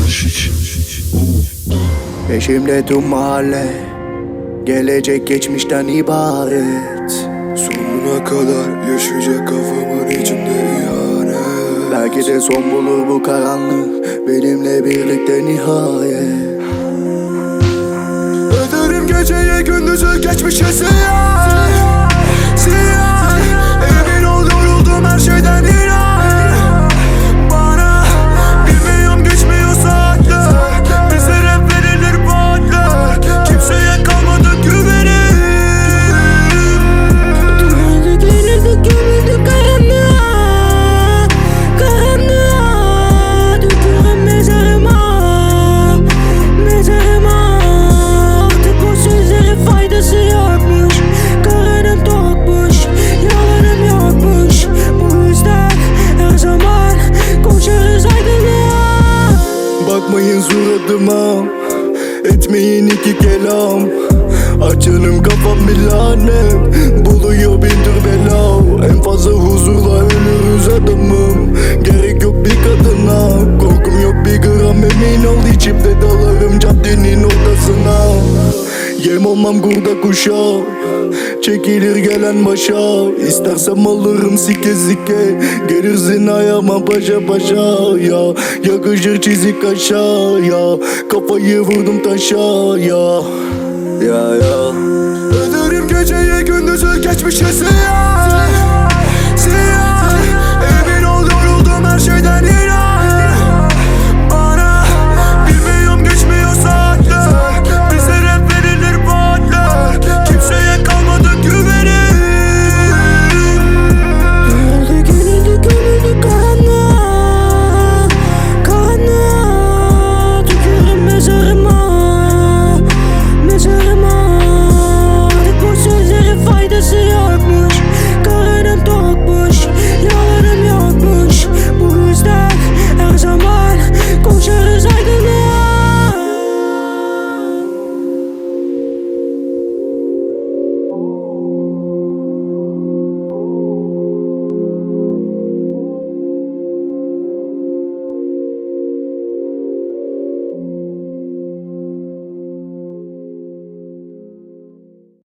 Peşimde tüm mahalle, gelecek geçmişten ibaret. Sonuna kadar yaşayacak kafamın içinde ihanet. Belki de son bulur bu karanlık, benimle birlikte nihayet. Öderim geceye gündüzü geçmişe siyah. Siyah. Emin ol yoruldum her şeyden inan. Bana bilmiyorum geçmiyor saatler. Bize rap verilir vaatler. Kimseye kalmadı güvenim. Döndüklerini gömüldük karanlığa, karanlığa. Dökülürüm mezarıma, mezarıma. Artık o sözlerin faydası yokmuş. Karnım tokmuş, yalanım yokmuş. Bu yüzden her zaman koşarız aydınlığa. Bakmayın suratıma, etmeyin iki kelam. Açanım kafam bir lanet, buluyor bin tür bela. En fazla huzurla ölürüz adamım. Gerek yok bir kadına, korkum yok bir gram. Emin ol içimde dalarım caddenin ortasına. Yem olmam kurda kuşa, çekilir gelen başa. İstersem alırım sike sike, gelirsin ayağıma paşa paşa. Ya yakışır çizik aşağıya, kafayı vurdum taşa ya. Ya Öderim geceye gündüzü geçmişe siyah.